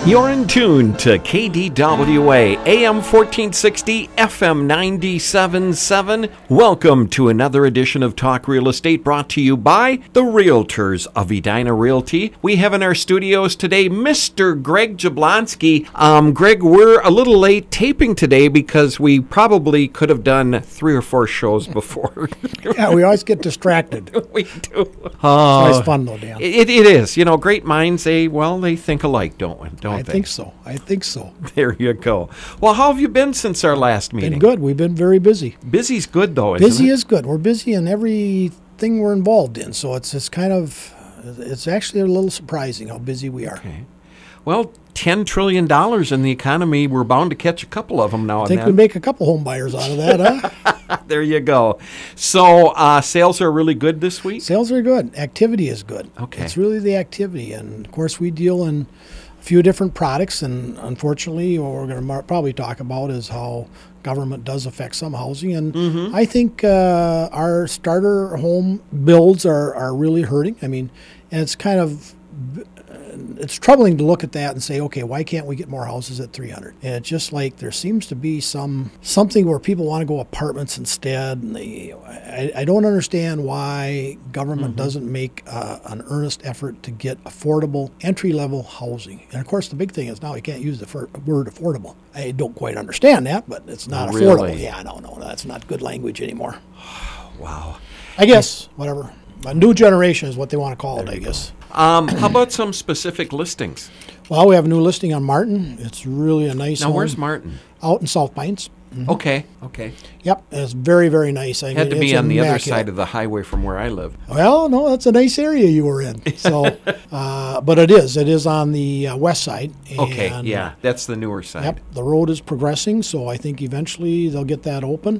You're in tune to KDWA, AM 1460, FM 97.7. Welcome to another edition of Talk Real Estate brought to you by the Realtors of Edina Realty. We have in our studios today Mr. Greg Jablonski. Greg, we're a little late taping today because we probably could have done 3 or 4 shows before. Yeah, we always get distracted. We do. It's always fun though, Dan. It is. You know, great minds, they think alike, don't they? I think so. There you go. Well, how have you been since our last meeting? Been good. We've been very busy. Busy's good, though, isn't it? Busy is good. We're busy in everything we're involved in, so it's actually a little surprising how busy we are. Okay. Well, $10 trillion in the economy, we're bound to catch a couple of them now and I think then. we make a couple home buyers out of that, huh? There you go. So sales are really good this week? Sales are good. Activity is good. Okay. It's really the activity. And, of course, we deal in a few different products. And, unfortunately, what we're going to probably talk about is how government does affect some housing. And I think our starter home builds are really hurting. I mean, and it's kind of... It's troubling to look at that and say, okay, why can't we get more houses at 300? And it's just like there seems to be something where people want to go apartments instead. And I don't understand why government doesn't make an earnest effort to get affordable entry-level housing. And of course, the big thing is now you can't use the word affordable. I don't quite understand that, but it's not Really? affordable. Yeah, no, that's not good language anymore. Wow. I guess, whatever. A new generation is what they want to call it, I guess. How about some specific listings? Well, we have a new listing on Martin. It's really a nice Now, home. where's Martin? Out in South Pines. Okay. Yep, it's very, very nice. I Had to mean, be it's on the other immaculate. side of the highway from where I live. Well, no, that's a nice area you were in. So, but it is on the west side. Okay, And, yeah, that's the newer side. Yep, the road is progressing, so I think eventually they'll get that open.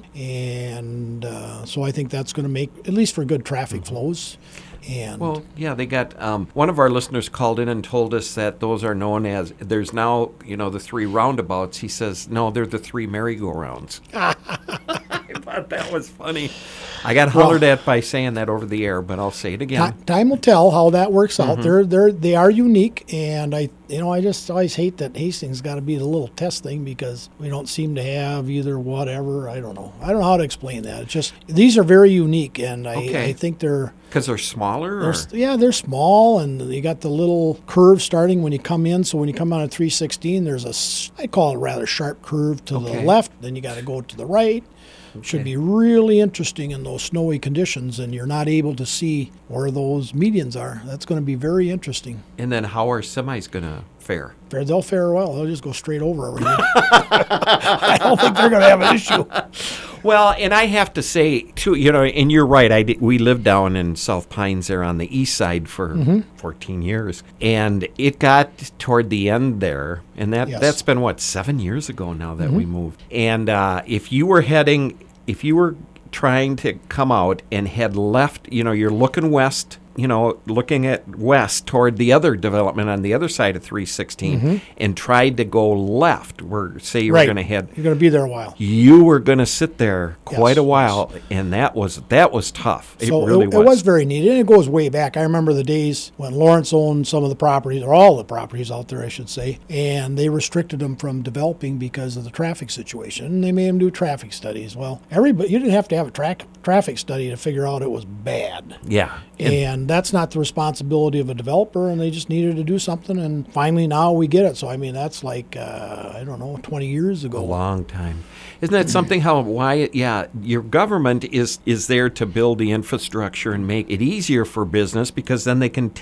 And so I think that's going to make, at least for good traffic flows. And Well, yeah, they got, one of our listeners called in and told us that those are known as, there's now, the 3 roundabouts. He says, no, they're the 3 merry-go-rounds. I thought that was funny. I got hollered at by saying that over the air, but I'll say it again. Time will tell how that works out. They are unique, and I just always hate that Hastings got to be the little test thing because we don't seem to have either whatever. I don't know how to explain that. It's just these are very unique, and I think they're Because they're smaller? they're small, and you got the little curve starting when you come in. So when you come out at 316, there's I call it a rather sharp curve to the left. Then you got to go to the right. Should be really interesting in those snowy conditions, and you're not able to see where those medians are. That's going to be very interesting. And then how are semis going to fare? They'll fare well. They'll just go straight over everything. I don't think they're going to have an issue. Well, and I have to say, too, and you're right, we lived down in South Pines there on the east side for 14 years. And it got toward the end there, and that's been, 7 years ago now that we moved. And if you were trying to come out and head left, you're looking west, looking at west toward the other development on the other side of 316 and tried to go left where, say you were going to head. You're going to be there a while. You were going to sit there quite a while, and that was tough. So it really was. It was very neat, and it goes way back. I remember the days when Lawrence owned some of the properties, or all the properties out there, I should say, and they restricted them from developing because of the traffic situation. And they made them do traffic studies. Well, you didn't have to have a traffic study to figure out it was bad. Yeah. And that's not the responsibility of a developer, and they just needed to do something, and finally now we get it. So, I mean, that's like, 20 years ago. A long time. Isn't that something your government is there to build the infrastructure and make it easier for business because then they can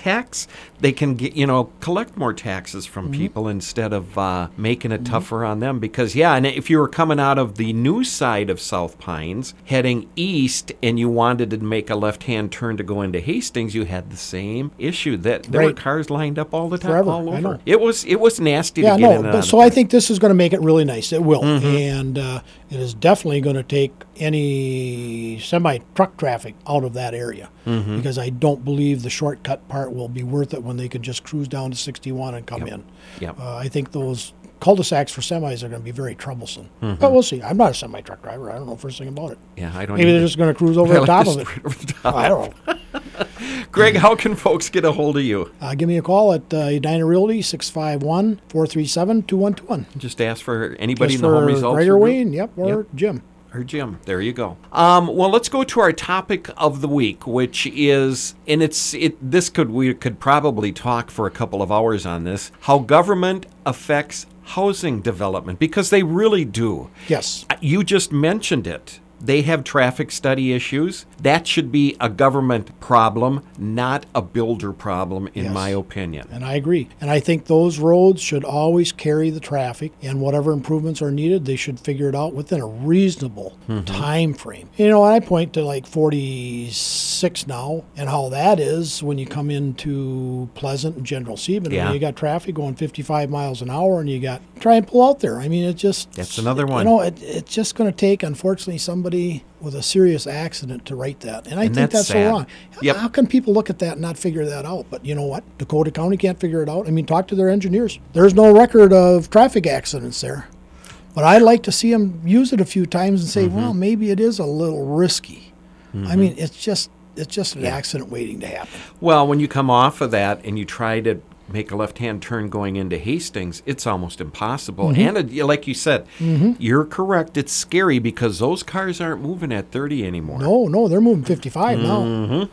collect more taxes from people instead of making it tougher on them. Because, and if you were coming out of the new side of South Pines, heading east, and you wanted to make a left-hand turn to go into Hastings, you had the same issue that there were cars lined up all the time, Forever, all over. I know. It was nasty to get in and out of so I think this is going to make it really nice. It will. And it is definitely going to take any semi-truck traffic out of that area because I don't believe the shortcut part will be worth it when they can just cruise down to 61 and come in. Yep. I think those cul-de-sacs for semis are going to be very troublesome. But we'll see. I'm not a semi-truck driver. I don't know first thing about it. Yeah, I don't Maybe either. they're just going to cruise over the top of it. I don't know. Greg, how can folks get a hold of you? Give me a call at Edina Realty, 651-437-2121. Just ask for anybody Just in the home for results Greg or group? Wayne, yep, or Yep. Jim. Or Jim. There you go. Well, let's go to our topic of the week, which is, and we could probably talk for a couple of hours on this, how government affects housing development, because they really do. Yes. You just mentioned it. They have traffic study issues. That should be a government problem, not a builder problem, in Yes. my opinion. And I agree. And I think those roads should always carry the traffic, and whatever improvements are needed, they should figure it out within a reasonable time frame. You know, I point to like 46 now, and how that is when you come into Pleasant and General Sieben. Yeah. You got traffic going 55 miles an hour, and you got try and pull out there. I mean, That's another one. You know, it's just going to take, unfortunately, somebody with a serious accident to write that. And I think that's so sad. wrong. Yep. How can people look at that and not figure that out? But you know what? Dakota County can't figure it out. I mean, talk to their engineers. There's no record of traffic accidents there. But I'd like to see them use it a few times and say, well, maybe it is a little risky. I mean, it's just an accident waiting to happen. Well, when you come off of that and you try to make a left-hand turn going into Hastings, it's almost impossible. And like you said, you're correct. It's scary because those cars aren't moving at 30 anymore. No, they're moving 55 now.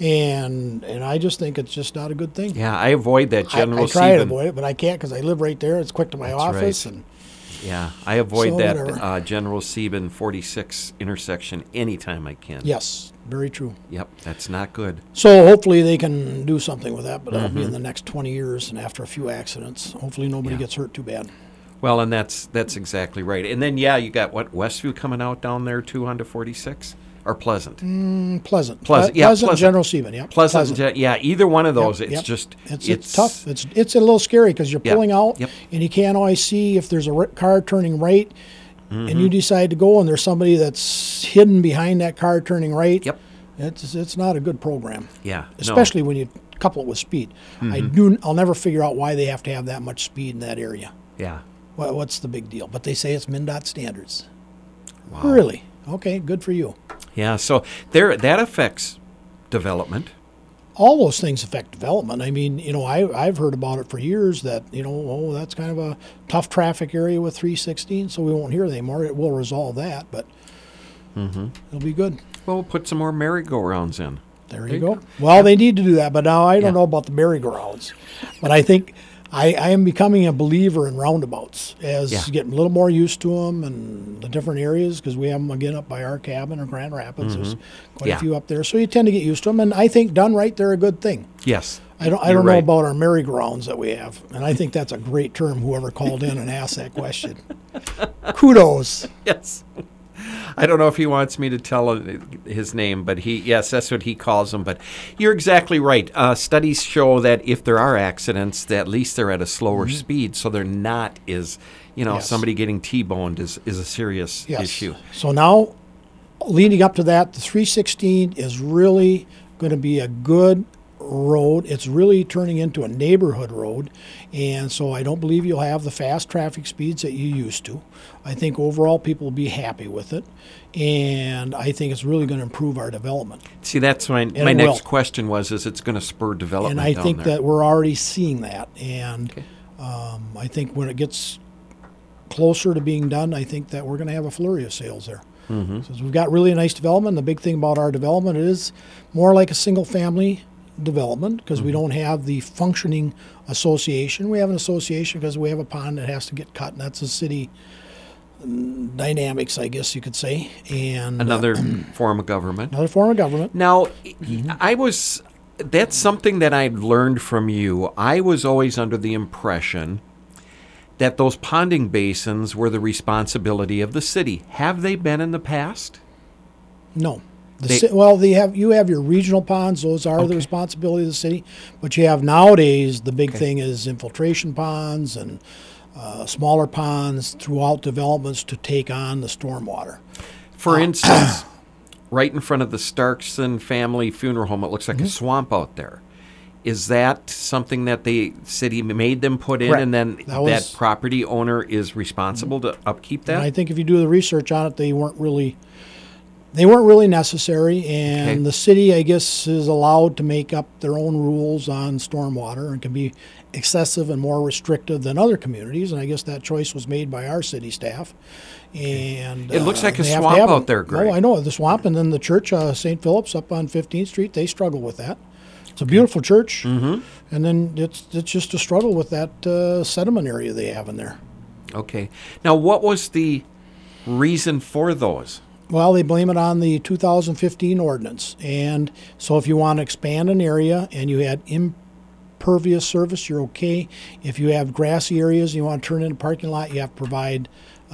And I just think it's just not a good thing. Yeah, I avoid that General I try to Sieben. avoid it, but I can't because I live right there. It's quick to my office. right. And Yeah, I avoid So that whatever. General Sieben 46 intersection anytime I can. yes, very true. Yep, that's not good. So hopefully they can do something with that, but that'll be in the next 20 years and after a few accidents. Hopefully nobody Yeah. gets hurt too bad. Well, and that's exactly right. And then, you got, Westview coming out down there, too, onto 46? Or Pleasant? Pleasant. Pleasant, yeah, Pleasant, Pleasant. General Sieben, yeah. Pleasant, either one of those. Yep, It's yep. just... It's tough. It's a little scary because you're Yep, pulling out yep. and you can't always see if there's a car turning right and you decide to go and there's somebody that's hidden behind that car turning right. Yep. It's not a good program. Yeah. no. Especially when you couple it with speed. I'll never figure out why they have to have that much speed in that area. Yeah. What's the big deal? But they say it's MnDOT standards. Wow. Really? Okay, good for you. Yeah, so that affects development. All those things affect development. I mean, you know, I've heard about it for years that, you know, that's kind of a tough traffic area with 316, so we won't hear it anymore. It will resolve that, but it'll be good. Well, we'll put some more merry-go-rounds in. There you go. Well, they need to do that, but now I don't Yeah. know about the merry-go-rounds. But I think I am becoming a believer in roundabouts as Yeah. getting a little more used to them and the different areas because we have them again up by our cabin or Grand Rapids. There's quite Yeah. a few up there, so you tend to get used to them. And I think done right, they're a good thing. Yes. I don't You're know right. about our merry-go-rounds that we have, and I think that's a great term. Whoever called in and asked that question, kudos. Yes. I don't know if he wants me to tell his name, but yes, that's what he calls them. But you're exactly right. Studies show that if there are accidents, that at least they're at a slower speed, so they're not as, Yes. somebody getting T-boned is a serious Yes. issue. So now, leading up to that, the 316 is really going to be a good road. It's really turning into a neighborhood road, and so I don't believe you'll have the fast traffic speeds that you used to. I think overall people will be happy with it, and I think it's really going to improve our development. See, that's my it next will. question was, is it's going to spur development And I down think there? that we're already seeing that, and I think when it gets closer to being done, I think that we're going to have a flurry of sales there. So we've got really nice development. The big thing about our development is more like a single-family development because we don't have the functioning association. We have an association because we have a pond that has to get cut, and that's a city dynamics, I guess you could say. And Another form of government. another form of government. Now, that's something that I learned from you. I was always under the impression that those ponding basins were the responsibility of the city. Have they been in the past? No. They- You have your regional ponds. Those are the responsibility of the city. But you have nowadays, the big thing is infiltration ponds and smaller ponds throughout developments to take on the stormwater. For instance, right in front of the Starkson family funeral home, it looks like a swamp out there. Is that something that the city made them put in, Correct. and then That was- that property owner is responsible to upkeep And I that? think if you do the research on it, they weren't really They weren't really necessary, and Okay. the city, I guess, is allowed to make up their own rules on stormwater and can be excessive and more restrictive than other communities. And I guess that choice was made by our city staff. And It looks like a they have to swamp have out them. there, Greg. Oh, I know the swamp, and then the church, St. Philip's, up on 15th Street. They struggle with that. It's a beautiful church, and then it's just a struggle with that sediment area they have in there. Okay. Now, what was the reason for those? Well, they blame it on the 2015 ordinance. And so if you want to expand an area and you had impervious surface, you're okay. If you have grassy areas and you want to turn it into a parking lot, you have to provide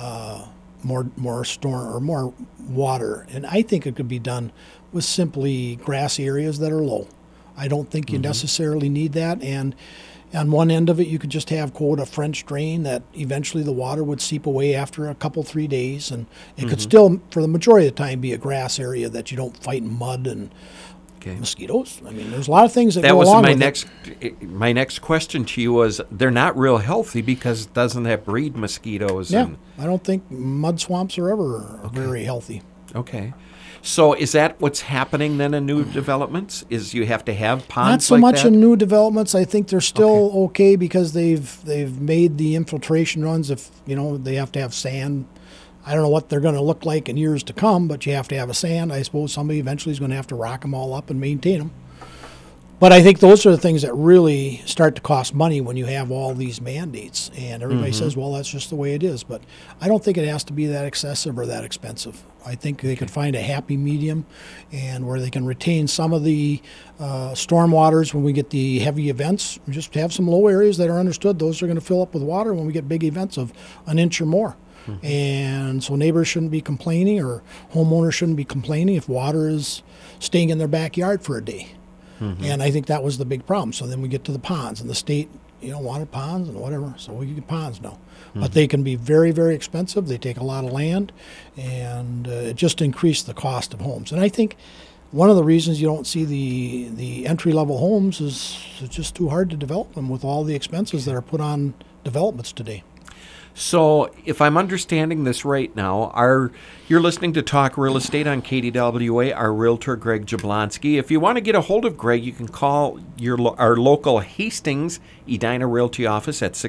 more storm or more water. And I think it could be done with simply grassy areas that are low. I don't think you necessarily need that. And on one end of it, you could just have, quote, a French drain that eventually the water would seep away after a couple, 3 days. And it could still, for the majority of the time, be a grass area that you don't fight mud and mosquitoes. I mean, there's a lot of things that That go was along my with it. next question to you was they're not real healthy because it doesn't have breed mosquitoes. Yeah, And, I don't think mud swamps are ever very healthy. okay. So is that what's happening then in new developments? Is you have to have ponds Not so like much that? in new developments. I think they're still okay because they've made the infiltration runs. If they have to have sand. I don't know what they're going to look like in years to come, but you have to have a sand. I suppose somebody eventually is going to have to rock them all up and maintain them. But I think those are the things that really start to cost money when you have all these mandates. And everybody says, well, that's just the way it is. But I don't think it has to be that excessive or that expensive. I think they could find a happy medium and where they can retain some of the storm waters when we get the heavy events. Just have some low areas that are understood. Those are going to fill up with water when we get big events of an inch or more. And so neighbors shouldn't be complaining or homeowners shouldn't be complaining if water is staying in their backyard for a day. And I think that was the big problem. So then we get to the ponds, and the state, wanted ponds and whatever, so we get ponds now. But they can be very, very expensive. They take a lot of land, and it just increased the cost of homes. And I think one of the reasons you don't see the entry-level homes is it's just too hard to develop them with all the expenses that are put on developments today. So, if I'm understanding this right now, you're listening to Talk Real Estate on KDWA, our realtor, Greg Jablonski. If you want to get a hold of Greg, you can call our local Hastings Edina Realty office at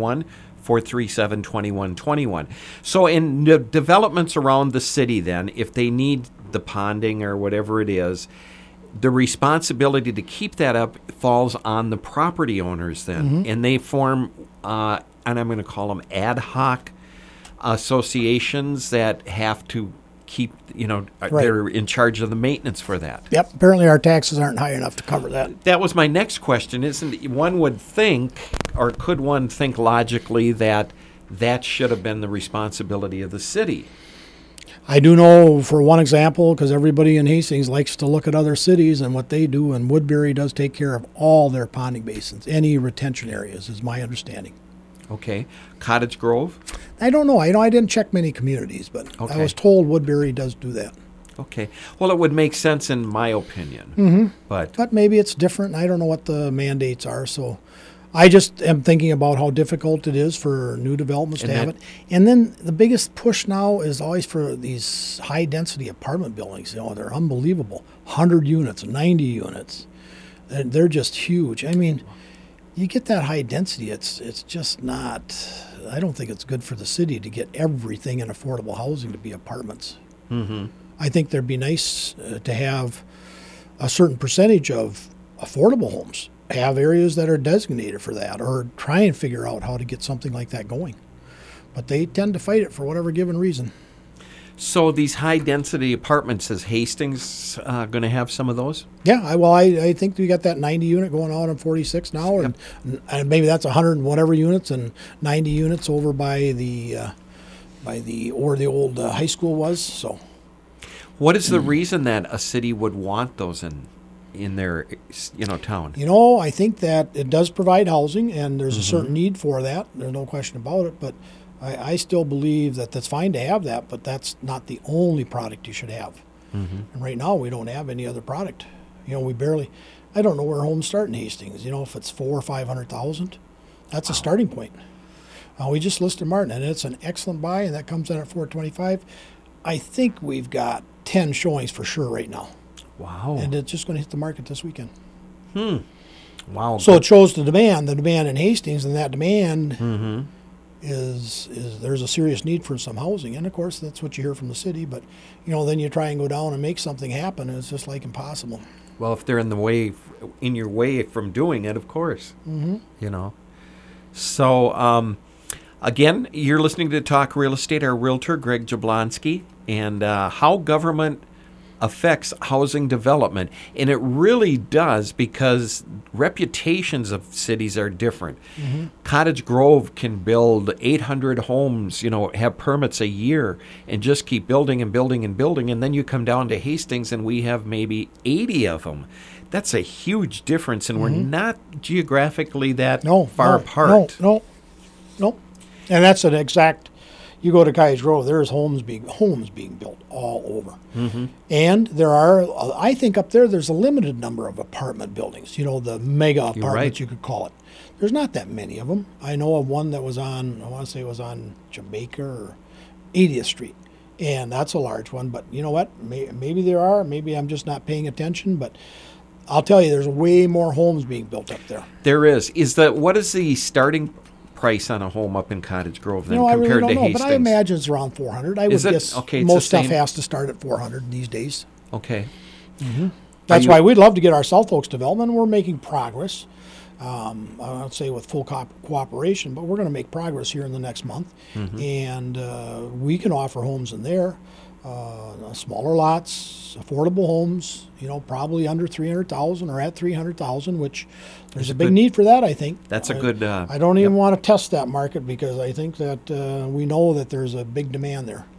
651-437-2121. So, in the developments around the city, then, if they need the ponding or whatever it is, the responsibility to keep that up falls on the property owners then, and they form and I'm going to call them ad hoc associations that have to keep, they're in charge of the maintenance for that. Yep. Apparently our taxes aren't high enough to cover that. That was my next question. One would think, or could one think logically, that should have been the responsibility of the city? I do know, for one example, because everybody in Hastings likes to look at other cities and what they do, and Woodbury does take care of all their ponding basins, any retention areas, is my understanding. Okay. Cottage Grove? I don't know. I didn't check many communities, but I Okay. was told Woodbury does do that. Okay. Well, it would make sense in my opinion. But maybe it's different. I don't know what the mandates are, so I just am thinking about how difficult it is for new developments to have it. And then the biggest push now is always for these high-density apartment buildings. They're unbelievable. 100 units, 90 units. They're just huge. I mean, you get that high density, it's just not, I don't think it's good for the city to get everything in affordable housing to be apartments. I think there'd be nice to have a certain percentage of affordable homes, have areas that are designated for that, or try and figure out how to get something like that going. But they tend to fight it for whatever given reason. So these high-density apartments, is Hastings going to have some of those? Yeah, I think we got that 90 unit going out on 46 now, and maybe that's 100 and whatever units, and 90 units over by the old high school was. So, what is the reason that a city would want those in their town? I think that it does provide housing, and there's a certain need for that. There's no question about it, but I still believe that that's fine to have that, but that's not the only product you should have. And right now, we don't have any other product. We barely. I don't know where homes start in Hastings. If it's 400,000 or 500,000, that's a starting point. We just listed Martin, and it's an excellent buy, and that comes in at $425. I think we've got 10 showings for sure right now. Wow. And it's just going to hit the market this weekend. Wow. So it shows the demand in Hastings, and that demand is there's a serious need for some housing. And of course, that's what you hear from the city. But, then you try and go down and make something happen, and it's just like impossible. Well, if they're in your way from doing it, of course. So, again, you're listening to Talk Real Estate. Our realtor, Greg Jablonski, and how government affects housing development. And it really does, because reputations of cities are different. Cottage Grove can build 800 homes, have permits a year, and just keep building and building and building. And then you come down to Hastings and we have maybe 80 of them. That's a huge difference, and we're not geographically that far apart. No. And that's an exact. You go to Cottage Grove, there's homes being built all over. And there are, I think up there's a limited number of apartment buildings, the mega apartments, you could call it. There's not that many of them. I know of one that was on, I want to say it was on Jamaica or 80th Street. And that's a large one, but you know what? Maybe there are, maybe I'm just not paying attention, but I'll tell you, there's way more homes being built up there. There is. What is the starting price on a home up in Cottage Grove then I compared really don't to know, Hastings? but I imagine it's around 400. I would guess most stuff has to start at 400 these days. Okay. That's why we'd love to get our South Oaks development. We're making progress. I don't say with full cooperation, but we're going to make progress here in the next month. And we can offer homes in there, smaller lots, affordable homes, probably under 300,000 or at 300,000, which there's a big need for that, I think. That's a good... I don't even want to test that market, because I think that we know that there's a big demand there.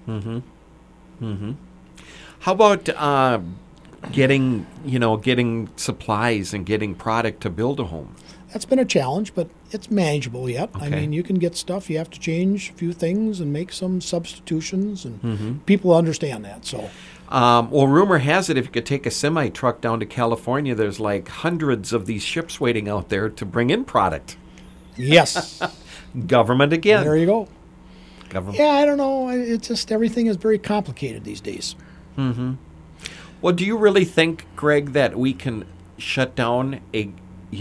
How about getting supplies and getting product to build a home? That's been a challenge, but it's manageable yet. Okay. I mean, you can get stuff. You have to change a few things and make some substitutions, and people understand that. So, well, rumor has it if you could take a semi-truck down to California, there's like hundreds of these ships waiting out there to bring in product. yes, Government again. there you go. Government. Yeah, I don't know. It's just everything is very complicated these days. Well, do you really think, Greg, that we can shut down a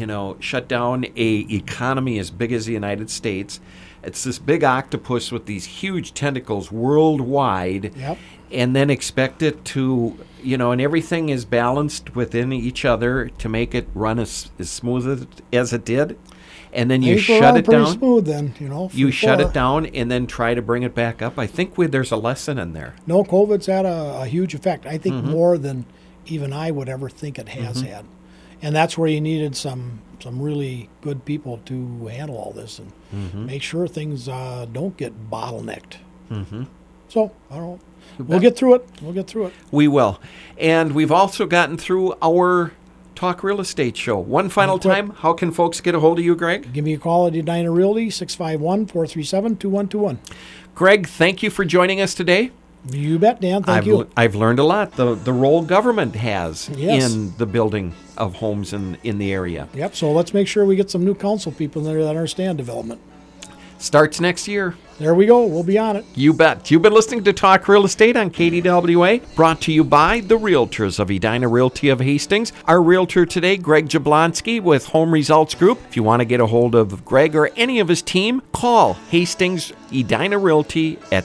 economy as big as the United States? It's this big octopus with these huge tentacles worldwide. Yep. And then expect it to, and everything is balanced within each other to make it run as smooth as it did. And then you shut it down. Pretty smooth then, You shut it down and then try to bring it back up. I think there's a lesson in there. No, COVID's had a huge effect. I think more than even I would ever think it has had. And that's where you needed some really good people to handle all this and make sure things don't get bottlenecked. So, I don't know. We'll get through it. We will. And we've also gotten through our Talk Real Estate show. One final time, how can folks get a hold of you, Greg? Give me a call at Edina Realty, 651-437-2121. Greg, thank you for joining us today. You bet, Dan. Thank you. I've learned a lot, the role government has Yes. in the building of homes in the area. Yep, so let's make sure we get some new council people in there that understand development. Starts next year. There we go. We'll be on it. You bet. You've been listening to Talk Real Estate on KDWA, brought to you by the Realtors of Edina Realty of Hastings. Our realtor today, Greg Jablonski with Home Results Group. If you want to get a hold of Greg or any of his team, call Hastings Edina Realty at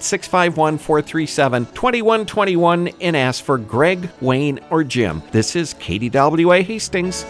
651-437-2121 and ask for Greg, Wayne, or Jim. This is KDWA Hastings.